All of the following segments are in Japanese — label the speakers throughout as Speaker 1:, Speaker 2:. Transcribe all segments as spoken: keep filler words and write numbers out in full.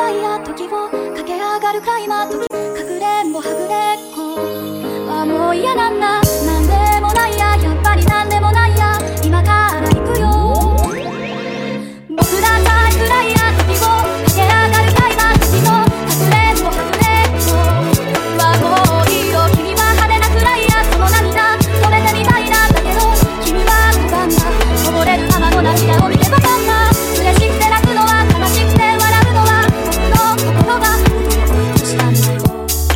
Speaker 1: らいや時を駆け上がるくらいな時、かくれんぼはぐれっこはもう嫌なんだ。なんでもないや、やっぱりなんでもないや、今から行くよ。僕らさくらいや時を駆け上がるくらいな時のかくれんぼはぐれっこはもういいよ。君は派手なくらいやその涙止めてみたいなんだけど、君は不安だ。こぼれる玉の涙を見てばかんだ。嬉しくて泣くのは悲しくて笑うのは僕の心が踊りしたんだよ。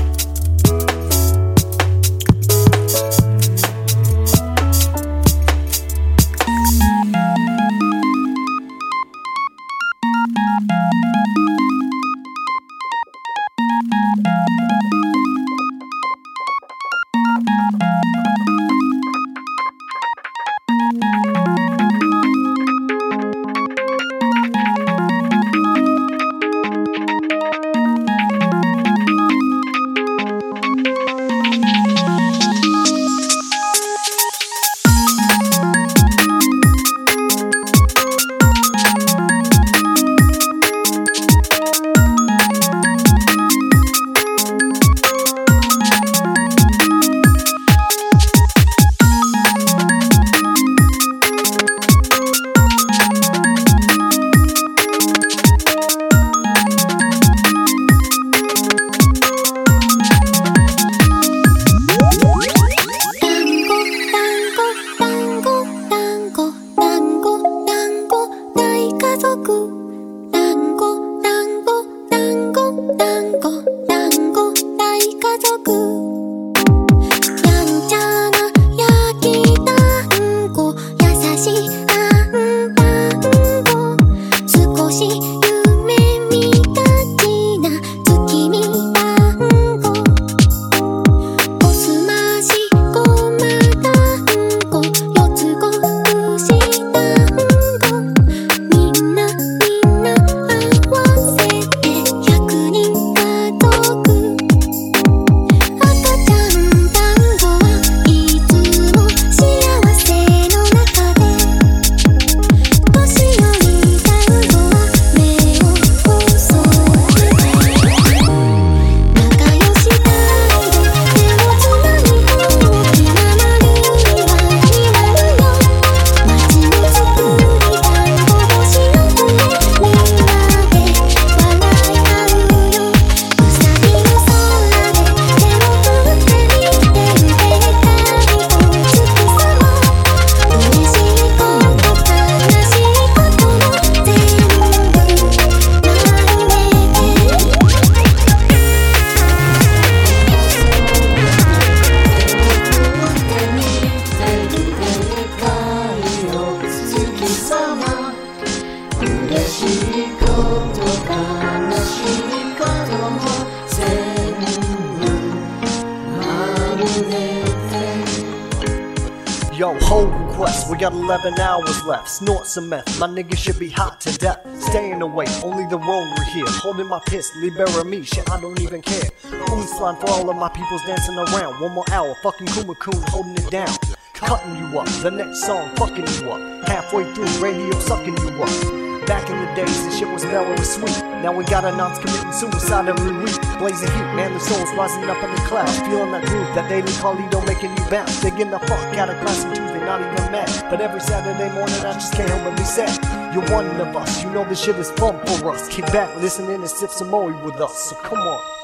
Speaker 2: Yo, hold request, we got eleven hours left. Snort some meth, my nigga should be hot to death. Staying away, only the roller here. Holding my piss, libera me, shit, I don't even care. Only slime for all of my peoples dancing around. One more hour, fucking Kuma Kun holding it down. Cutting you up, the next song fucking you up. Halfway through, radio sucking you up. Back in the days, this shit was mellow and sweet. Now we got a nonce committing suicide every week. Blazing heat, manly souls rising up in the clouds. Feeling that groove, that daily Carlito making you bounce. They getting the fuck out of class on Tuesday, not even mad. But every Saturday morning I just can't help but be sad. You're one of us, you know this shit is fun for us. Kick back, listen in and sip some more with us, so come on.